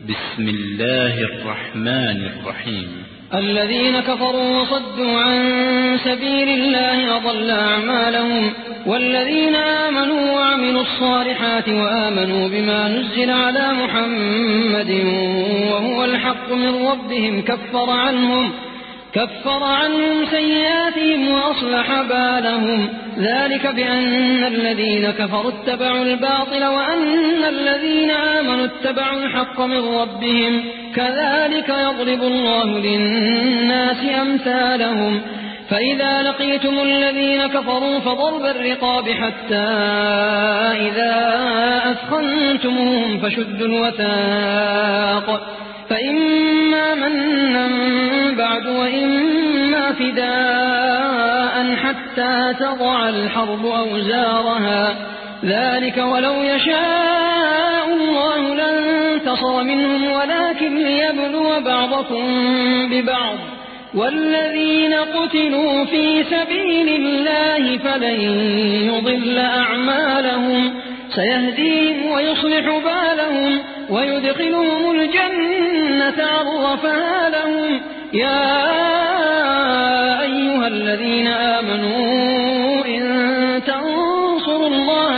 بسم الله الرحمن الرحيم. الذين كفروا وصدوا عن سبيل الله أضل أعمالهم، والذين آمنوا وعملوا الصالحات وآمنوا بما نزل على محمد وهو الحق من ربهم كفر عنهم سيئاتهم وأصلح بالهم. ذلك بأن الذين كفروا اتبعوا الباطل وأن الذين آمنوا اتبعوا الحق من ربهم، كذلك يضرب الله للناس أمثالهم. فإذا لقيتم الذين كفروا فضرب الرقاب حتى إذا أثخنتموهم فشدوا الوثاق، فإما منا بعد وإما فداء حتى تضع الحرب أوزارها. ذلك ولو يشاء الله لانتصر منهم ولكن ليبلو بعضكم ببعض. والذين قتلوا في سبيل الله فلن يضل أعمالهم، سيهديهم ويصلح بالهم ويدخلهم الجنة عرفها لهم. يا أيها الذين آمنوا إن تنصروا الله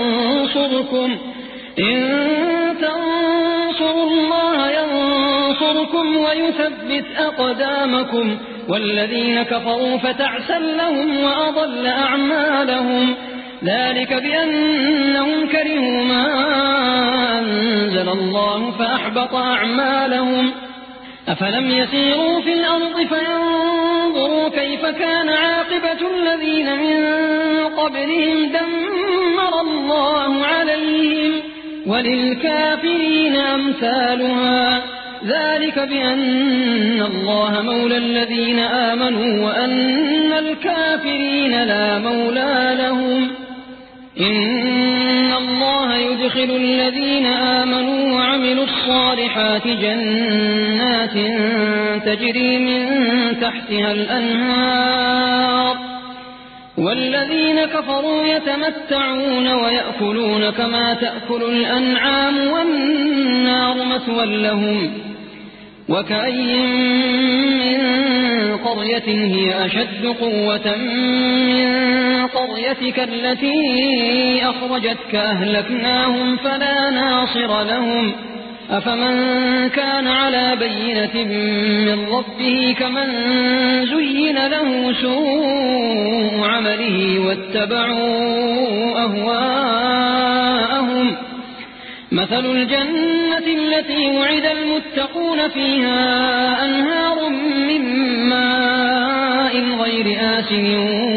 ينصركم ويثبت أقدامكم. والذين كفروا فتعسا لهم وأضل أعمالهم. ذلك بأنهم كرهوا ما أنزل الله فأحبط أعمالهم. أفلم يسيروا في الأرض فينظروا كيف كان عاقبة الذين من قبلهم دمر الله عليهم، وللكافرين أمثالها. ذلك بأن الله مولى الذين آمنوا وأن الكافرين لا مولى لهم. إن الله يدخل الذين آمنوا وعملوا الصالحات جنات تجري من تحتها الأنهار، والذين كفروا يتمتعون ويأكلون كما تأكل الأنعام والنار مثوى لهم. وكأي من قرية هي أشد قوة من قريتك التي أخرجتك أهلكناهم فلا ناصر لهم. أفمن كان على بينة من ربه كمن زين له سوء عمله واتبعوا أهواءهم. مثل الجنة التي وعد المتقون فيها أنهار من ماء غير آسن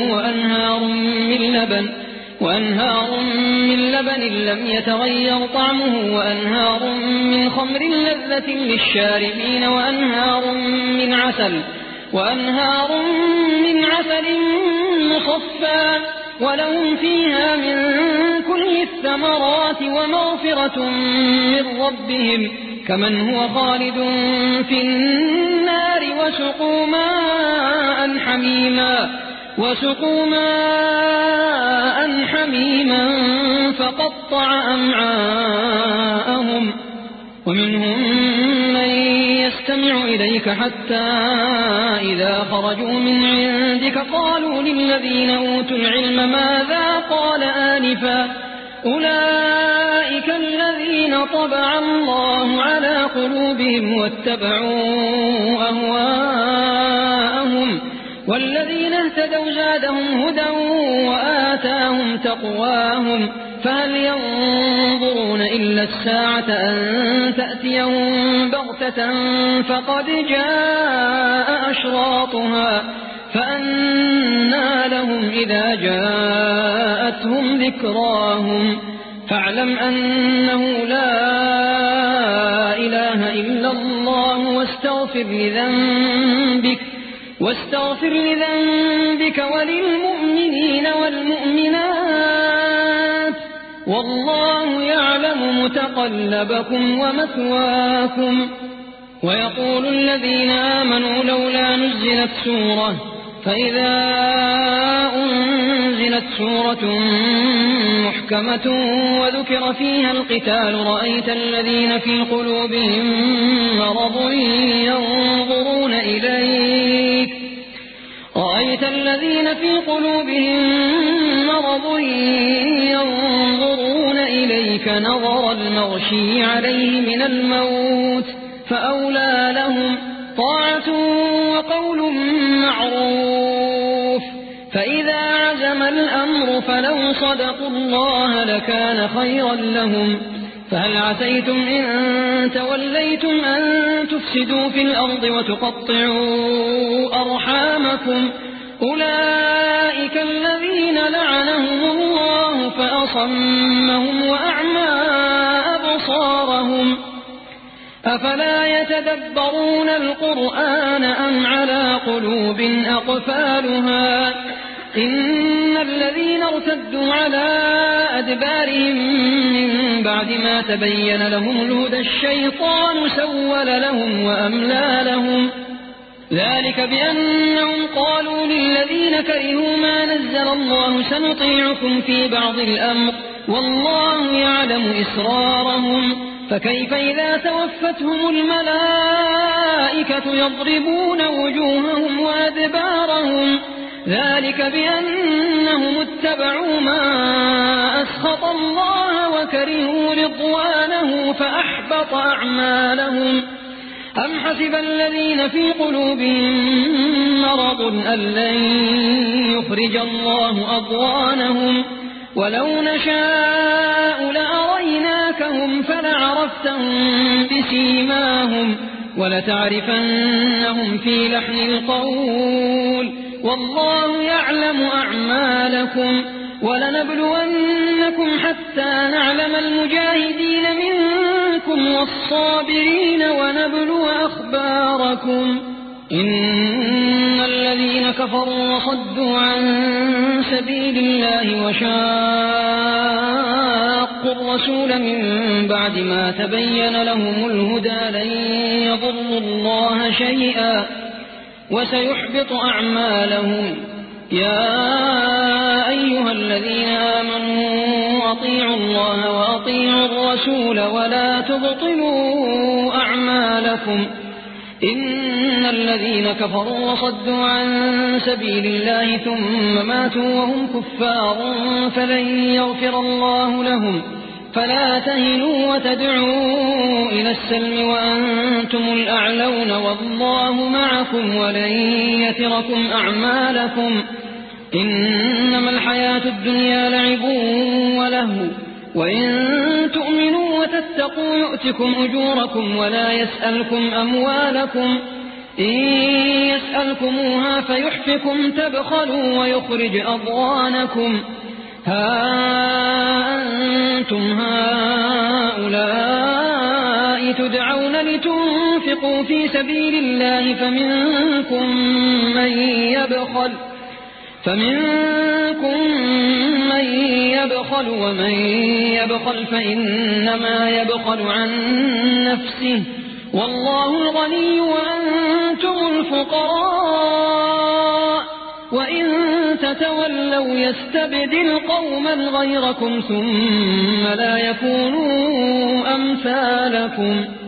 وأنهار من لبن لم يتغير طعمه وأنهار من خمر لذة للشاربين وأنهار من عسل مصفى ولهم فيها من كل الثمرات ومغفرة من ربهم كمن هو خالد في النار وسقوا ماء حميما فقطع أمعاءهم. ومنهم من يستمع إليك حتى إذا خرجوا من عندك قالوا للذين أوتوا العلم ماذا قال آنفا أولئك الذين طبع الله على قلوبهم واتبعوا أهواءهم. والذين اهتدوا زادهم هدى وآتاهم تقواهم. فهل ينظرون إلا الساعة أن تأتيهم بغتة فقد جاء أشراطها فأنى لهم إذا جاءتهم ذكراهم. فاعلم أنه لا إله إلا الله واستغفر لذنبك وللمؤمنين والمؤمنات والله يعلم متقلبكم ومثواكم. ويقول الذين آمنوا لولا نزلت سورة فإذا أنزلت أنزلت سورة محكمة وذكر فيها القتال رأيت الذين في قلوبهم مرض ينظرون إليك نظر المغشي عليه من الموت فأولى لهم طاعة وقول معروف فإذا عزم الأمر فلو صدقوا الله لكان خيرا لهم فهل عسيتم إن توليتم أن تفسدوا في الأرض وتقطعوا أرحامكم أولئك الذين لعنهم الله فأصمهم وأعمى أبصارهم أفلا يتدبرون القرآن أم على قلوب أقفالها إن الذين ارتدوا على أدبارهم من بعد ما تبين لهم الهدى الشيطان سول لهم وأملى لهم ذلك بأنهم قالوا للذين كرهوا ما نزل الله سنطيعكم في بعض الأمر والله يعلم إسرارهم فكيف إذا توفتهم الملائكة يضربون وجوههم وأدبارهم ذلك بأنهم اتبعوا ما أسخط الله وكرهوا رضوانه فأحبط أعمالهم أم حسب الذين في قلوبهم مرض أن لن يخرج الله أضغانهم ولو نشاء لأريناكهم فلعرفتهم بسيماهم ولتعرفنهم في لحن القول والله يعلم أعمالكم ولنبلونكم حتى نعلم المجاهدين منكم والصابرين ونبلو أخباركم إن الذين كفروا وصدوا عن سبيل الله وشاقوا الرسول من بعد ما تبين لهم الهدى لن يضروا الله شيئا وسيحبط أعمالهم يا أيها الذين آمنوا أطيعوا الله وأطيعوا الرسول ولا تبطلوا أعمالكم إن الذين كفروا وصدوا عن سبيل الله ثم ماتوا وهم كفار فلن يغفر الله لهم فلا تهنوا وتدعوا إلى السلم وأنتم الأعلون والله معكم ولن يتركم أعمالكم إنما الحياة الدنيا لعب ولهو وإن تؤمنوا وتتقوا يؤتكم أجوركم ولا يسألكم أموالكم إن يسألكموها فيحفكم تبخلوا ويخرج أضغانكم ها أنتم هؤلاء تدعون لتنفقوا في سبيل الله فمنكم من يبخل ومن يبخل فإنما يبخل عن نفسه والله الغني وأنتم الفقراء وإن تتولوا يستبدل قوما غيركم ثم لا يكونوا أمثالكم